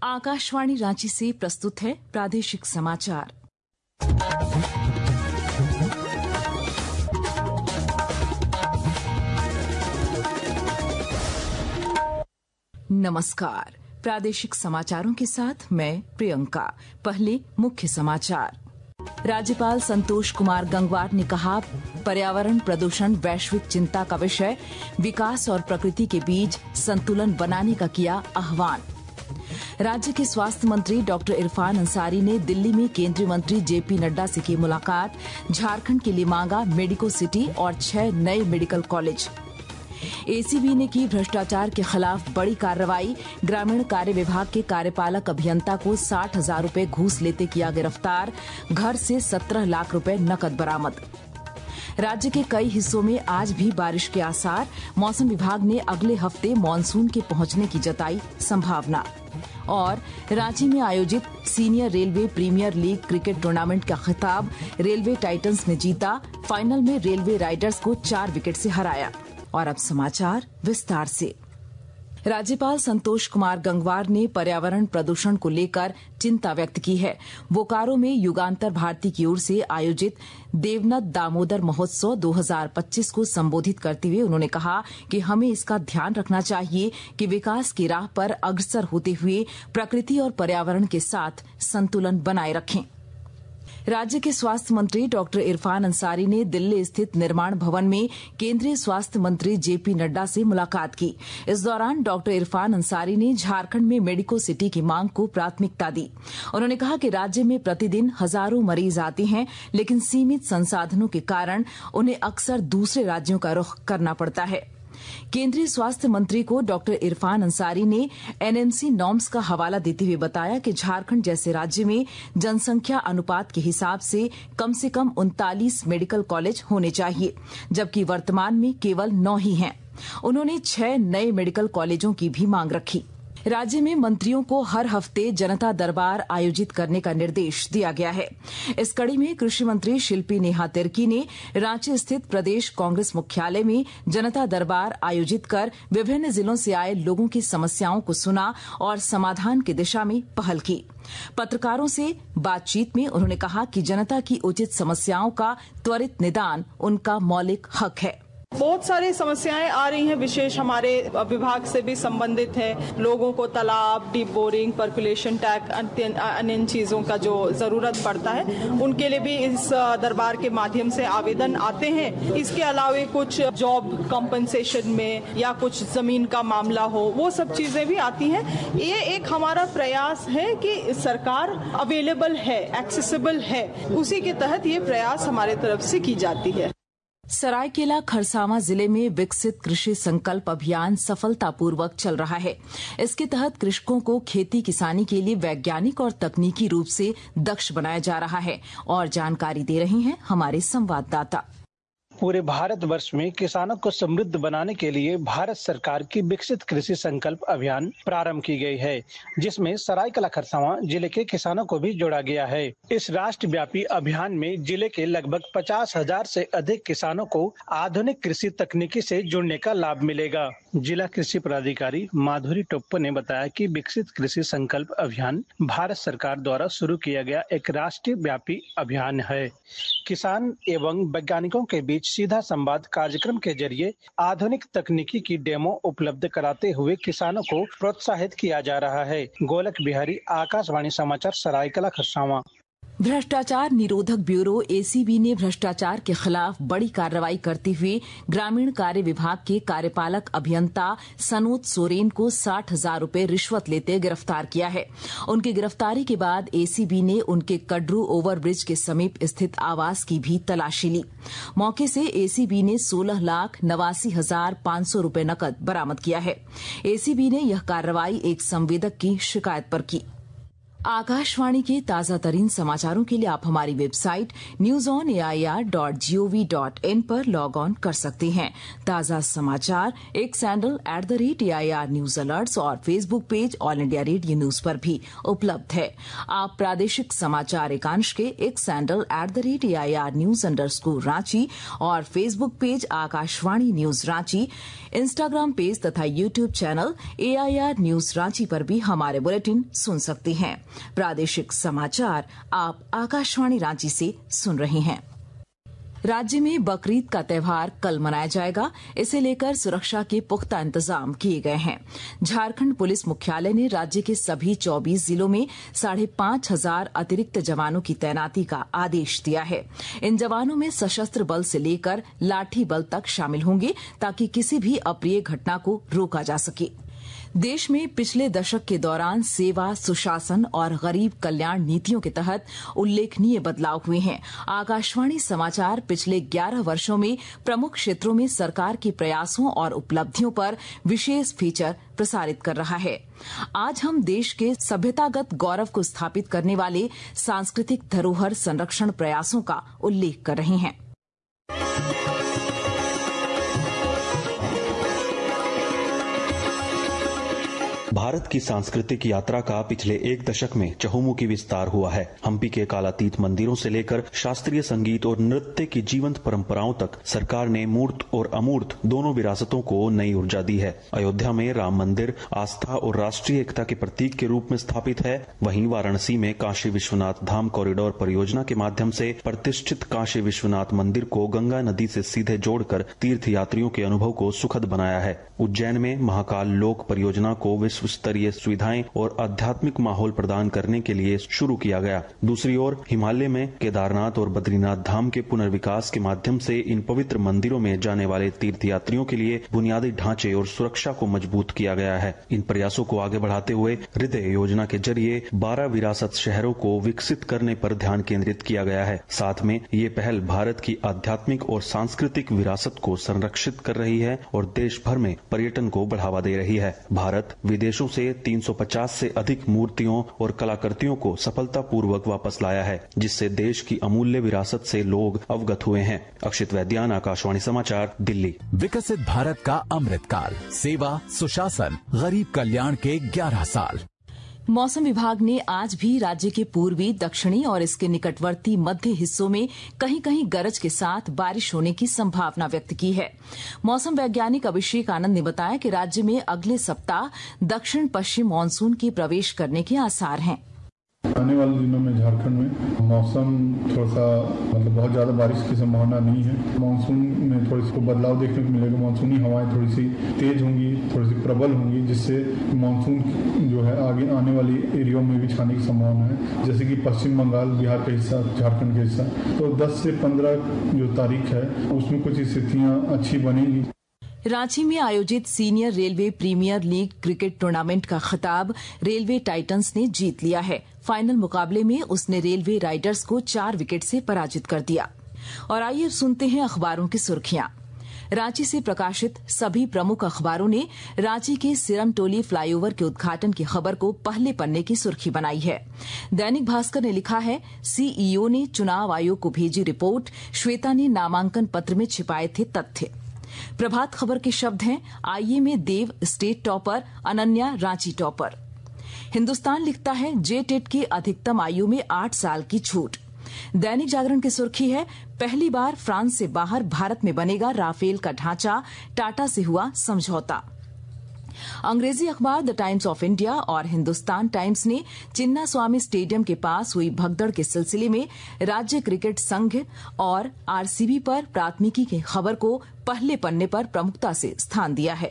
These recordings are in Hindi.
आकाशवाणी रांची से प्रस्तुत है प्रादेशिक समाचार। नमस्कार, प्रादेशिक समाचारों के साथ मैं प्रियंका। पहले मुख्य समाचार। राज्यपाल संतोष कुमार गंगवार ने कहा, पर्यावरण प्रदूषण वैश्विक चिंता का विषय, विकास और प्रकृति के बीच संतुलन बनाने का किया आह्वान। राज्य के स्वास्थ्य मंत्री डॉक्टर इरफान अंसारी ने दिल्ली में केंद्रीय मंत्री जेपी नड्डा से की मुलाकात। झारखंड के लिए मांगा मेडिको सिटी और 6 नए मेडिकल कॉलेज। एसीबी ने की भ्रष्टाचार के खिलाफ बड़ी कार्रवाई। ग्रामीण कार्य विभाग के कार्यपालक अभियंता को 60,000 रुपए घूस लेते किया गिरफ्तार। घर से 17 लाख रुपए नकद बरामद। राज्य के कई हिस्सों में आज भी बारिश के आसार। मौसम विभाग ने अगले हफ्ते मानसून के पहुंचने की जताई संभावना। और रांची में आयोजित senior railway premier league cricket tournament का खिताब रेलवे टाइटंस ने जीता। फाइनल में रेलवे राइडर्स को 4 विकेट से हराया। और अब समाचार विस्तार से। राज्यपाल संतोष कुमार गंगवार ने पर्यावरण प्रदूषण को लेकर चिंता व्यक्त की है। बोकारो में युगांतर भारती की ओर से आयोजित देवनद दामोदर महोत्सव 2025 को संबोधित करते हुए उन्होंने कहा कि हमें इसका ध्यान रखना चाहिए कि विकास की राह पर अग्रसर होते हुए प्रकृति और पर्यावरण के साथ संतुलन बनाए रखें। राज्य के स्वास्थ्य मंत्री डॉक्टर इरफान अंसारी ने दिल्ली स्थित निर्माण भवन में केंद्रीय स्वास्थ्य मंत्री जेपी नड्डा से मुलाकात की। इस दौरान डॉक्टर इरफान अंसारी ने झारखंड में मेडिको सिटी की मांग को प्राथमिकता दी। उन्होंने कहा कि राज्य में प्रतिदिन हजारों मरीज आते हैं, लेकिन सीमित संसाधनों के कारण उन्हें अक्सर दूसरे राज्यों का रुख करना पड़ता है। केंद्रीय स्वास्थ्य मंत्री को डॉक्टर इरफान अंसारी ने एनएमसी नॉर्म्स का हवाला देते हुए बताया कि झारखंड जैसे राज्य में जनसंख्या अनुपात के हिसाब से कम 39 मेडिकल कॉलेज होने चाहिए, जबकि वर्तमान में केवल 9 ही हैं। उन्होंने 6 नए मेडिकल कॉलेजों की भी मांग रखी। राज्य में मंत्रियों को हर हफ्ते जनता दरबार आयोजित करने का निर्देश दिया गया है। इस कड़ी में कृषि मंत्री शिल्पी नेहा तिर्की ने रांची स्थित प्रदेश कांग्रेस मुख्यालय में जनता दरबार आयोजित कर विभिन्न जिलों से आए लोगों की समस्याओं को सुना और समाधान की दिशा में पहल की। पत्रकारों से बातचीत में उन्होंने कहा कि जनता की उचित समस्याओं का त्वरित निदान उनका मौलिक हक है। बहुत सारी समस्याएं आ रही हैं, विशेष हमारे विभाग से भी संबंधित है। लोगों को तालाब, डीप बोरिंग, पर्कुलेशन टैंक, अन्य चीजों का जो जरूरत पड़ता है, उनके लिए भी इस दरबार के माध्यम से आवेदन आते हैं। इसके अलावा कुछ जॉब कॉम्पनसेशन में या कुछ जमीन का मामला हो, वो सब चीजें भी आती हैं। ये एक हमारा प्रयास है कि सरकार अवेलेबल है, एक्सेसिबल है, उसी के तहत ये प्रयास हमारे तरफ से की जाती है। सरायकेला खरसावां जिले में विकसित कृषि संकल्प अभियान सफलतापूर्वक चल रहा है। इसके तहत कृषकों को खेती किसानी के लिए वैज्ञानिक और तकनीकी रूप से दक्ष बनाया जा रहा है। और जानकारी दे रहे हैं हमारे संवाददाता। पूरे भारतवर्ष में किसानों को समृद्ध बनाने के लिए भारत सरकार की विकसित कृषि संकल्प अभियान प्रारंभ की गई है, जिसमें सरायकेला खरसावां जिले के किसानों को भी जोड़ा गया है। इस राष्ट्रव्यापी अभियान में जिले के लगभग 50,000 से अधिक किसानों को आधुनिक कृषि तकनीकी से जुड़ने का लाभ मिलेगा। जिला कृषि पदाधिकारी माधुरी टोप्पो ने बताया कि विकसित कृषि संकल्प अभियान भारत सरकार द्वारा शुरू किया गया एक राष्ट्रीय व्यापी अभियान है। किसान एवं वैज्ञानिकों के बीच सीधा संवाद कार्यक्रम के जरिए आधुनिक तकनीकी की डेमो उपलब्ध कराते हुए किसानों को प्रोत्साहित किया जा रहा है। गोलक बिहारी, आकाशवाणी समाचार, सरायकेला खरसावां। भ्रष्टाचार निरोधक ब्यूरो एसीबी ने भ्रष्टाचार के खिलाफ बड़ी कार्रवाई करते हुए ग्रामीण कार्य विभाग के कार्यपालक अभियंता सनोज सोरेन को 60,000 रुपए रिश्वत लेते गिरफ्तार किया है। उनकी गिरफ्तारी के बाद एसीबी ने उनके कड्रू ओवरब्रिज के समीप स्थित आवास की भी तलाशी ली। मौके से एसीबी ने 16,89,500 रुपए नकद बरामद किया है। एसीबी ने यह कार्रवाई एक संवेदक की शिकायत पर की। आकाशवाणी के ताजा तरीन समाचारों के लिए आप हमारी वेबसाइट newsonair.gov.in पर लॉग ऑन कर सकते हैं। ताजा समाचार X handle @AIR news alerts और Facebook page all India radio news पर भी उपलब्ध है। आप प्रादेशिक समाचार एकांश के X handle @AIR news _Ranchi और Facebook page Akashvani news Ranchi, Instagram page तथा YouTube channel AIR news Ranchi पर भी हमारे बुलेटिन सुन सकते हैं। प्रादेशिक समाचार आप आकाशवाणी रांची से सुन रहे हैं। राज्य में बकरीद का त्यौहार कल मनाया जाएगा। इसे लेकर सुरक्षा के पुख्ता इंतजाम किए गए हैं। झारखंड पुलिस मुख्यालय ने राज्य के सभी 24 जिलों में 5,500 अतिरिक्त जवानों की तैनाती का आदेश दिया है। इन जवानों में सशस्त्र बल से लेकर लाठी बल तक शामिल होंगे ताकि किसी भी अप्रिय घटना को रोका जा सके। देश में पिछले दशक के दौरान सेवा, सुशासन और गरीब कल्याण नीतियों के तहत उल्लेखनीय बदलाव हुए हैं। आकाशवाणी समाचार पिछले 11 वर्षों में प्रमुख क्षेत्रों में सरकार के प्रयासों और उपलब्धियों पर विशेष फीचर प्रसारित कर रहा है। आज हम देश के सभ्यतागत गौरव को स्थापित करने वाले सांस्कृतिक धरोहर संरक्षण प्रयासों का उल्लेख कर रहे हैं। भारत की सांस्कृतिक यात्रा का पिछले 1 दशक में चहुमुखी विस्तार हुआ है। हम्पी के कालातीत मंदिरों से लेकर शास्त्रीय संगीत और नृत्य की जीवंत परंपराओं तक सरकार ने मूर्त और अमूर्त दोनों विरासतों को नई ऊर्जा दी है। अयोध्या में राम मंदिर आस्था और राष्ट्रीय एकता के प्रतीक के रूप में स्थापित है। वहीं वाराणसी में काशी विश्वनाथ धाम कॉरिडोर परियोजना के माध्यम से प्रतिष्ठित काशी विश्वनाथ मंदिर को गंगा नदी से सीधे जोड़कर तीर्थ यात्रियों के अनुभव को सुखद बनाया है। उज्जैन में महाकाल लोक परियोजना को विश्व स्तरीय सुविधाएं और आध्यात्मिक माहौल प्रदान करने के लिए शुरू किया गया। दूसरी ओर हिमालय में केदारनाथ और बद्रीनाथ धाम के पुनर्विकास के माध्यम से इन पवित्र मंदिरों में जाने वाले तीर्थयात्रियों के लिए बुनियादी ढांचे और सुरक्षा को मजबूत किया गया है। इन प्रयासों को आगे बढ़ाते हुए हृदय योजना के जरिए 12 विरासत शहरों को विकसित करने पर ध्यान केंद्रित किया गया है। साथ में ये पहल भारत की आध्यात्मिक और सांस्कृतिक विरासत को संरक्षित कर रही है और देश भर में पर्यटन को बढ़ावा दे रही है। भारत विदेशों से 350 से अधिक मूर्तियों और कलाकृतियों को सफलतापूर्वक वापस लाया है, जिससे देश की अमूल्य विरासत से लोग अवगत हुए हैं। अक्षित वैद्यान, आकाशवाणी समाचार, दिल्ली। विकसित भारत का अमृतकाल, सेवा, सुशासन, गरीब कल्याण के 11 साल। मौसम विभाग ने आज भी राज्य के पूर्वी, दक्षिणी और इसके निकटवर्ती मध्य हिस्सों में कहीं कहीं गरज के साथ बारिश होने की संभावना व्यक्त की है। मौसम वैज्ञानिक अभिषेक आनंद ने बताया कि राज्य में अगले सप्ताह दक्षिण पश्चिम मानसून के प्रवेश करने के आसार हैं। आने वाले दिनों में झारखंड में मौसम थोड़ा सा बहुत ज्यादा बारिश की संभावना नहीं है। मानसून में थोड़ी सी बदलाव देखने को मिलेगा। मानसूनी हवाएं थोड़ी सी तेज होंगी, थोड़ी सी प्रबल होंगी, जिससे मानसून जो है आगे आने वाली एरियो में भी छाने की संभावना है, जैसे कि पश्चिम बंगाल, बिहार का हिस्सा, झारखंड का हिस्सा। तो 10 से 15 जो तारीख है उसमें कुछ स्थितियां अच्छी बनेगी। रांची में आयोजित senior railway premier league cricket tournament का खिताब रेलवे टाइटंस ने जीत लिया है। फाइनल मुकाबले में उसने रेलवे राइडर्स को 4 विकेट से पराजित कर दिया। और आइए सुनते हैं अखबारों की सुर्खियां। रांची से प्रकाशित सभी प्रमुख अखबारों ने रांची के सिरमटोली फ्लाईओवर के उद्घाटन की खबर को पहले पन्ने की सुर्खी बनाई है। दैनिक भास्कर ने लिखा है, सीईओ ने चुनाव आयोग को भेजी रिपोर्ट, श्वेता ने नामांकन पत्र में छिपाए थे तथ्य। प्रभात खबर के शब्द हैं, आईए में Dev state topper, Ananya Ranchi topper. Hindustan लिखता है, जेटेट की अधिकतम आयु में 8 साल की छूट। दैनिक जागरण की सुर्खी है, पहली बार फ्रांस से बाहर भारत में बनेगा राफेल का ढांचा, टाटा से हुआ समझौता। अंग्रेजी अखबार द टाइम्स ऑफ इंडिया और हिंदुस्तान टाइम्स ने चिन्ना स्वामी स्टेडियम के पास हुई भगदड़ के सिलसिले में राज्य क्रिकेट संघ और आरसीबी पर प्राथमिकी की खबर को पहले पन्ने पर प्रमुखता से स्थान दिया है।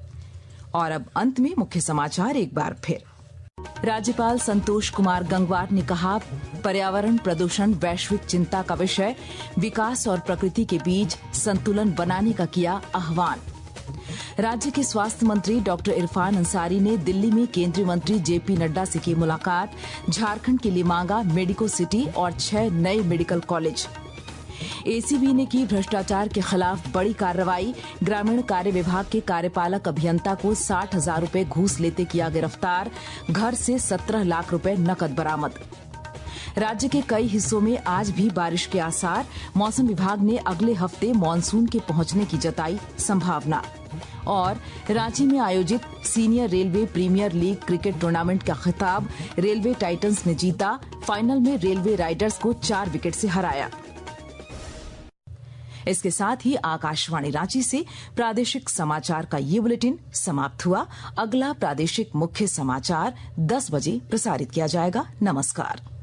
और अब अंत में मुख्य समाचार एक बार फिर। राज्यपाल संतोष कुमार गंगवार ने कहा, पर्यावरण प्रदूषण वैश्विक चिंता का विषय, विकास और प्रकृति के बीच संतुलन बनाने का किया आह्वान। राज्य के स्वास्थ्य मंत्री डॉक्टर इरफान अंसारी ने दिल्ली में केंद्रीय मंत्री जेपी नड्डा से की मुलाकात, झारखंड के लिए मांगा मेडिको सिटी और 6 नए मेडिकल कॉलेज। एसीबी ने की भ्रष्टाचार के खिलाफ बड़ी कार्रवाई। ग्रामीण कार्य विभाग के कार्यपालक अभियंता को 60,000 रुपए घूस लेते किया गिरफ्तार। घर से 17 लाख रुपए नकद बरामद। राज्य के कई हिस्सों में आज भी बारिश के आसार। मौसम विभाग ने अगले हफ्ते मानसून के पहुंचने की जताई संभावना। और रांची में आयोजित senior railway premier league cricket tournament का खिताब रेलवे टाइटंस ने जीता। फाइनल में रेलवे राइडर्स को 4 विकेट से हराया। इसके साथ ही आकाशवाणी रांची से प्रादेशिक समाचार का ये बुलेटिन समाप्त हुआ। अगला प्रादेशिक मुख्य समाचार 10 बजे प्रसारित किया जाएगा। नमस्कार।